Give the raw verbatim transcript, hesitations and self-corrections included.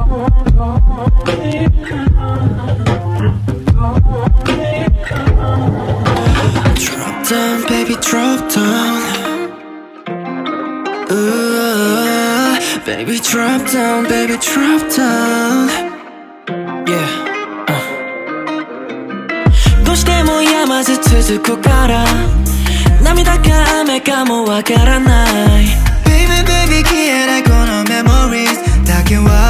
Drop down, baby, drop down. Ooh, baby, drop down, baby, drop down. Yeah. Uh. どうしても山ず続くから涙か雨かもわからない Baby, baby, 消えないこのメモリーズだけは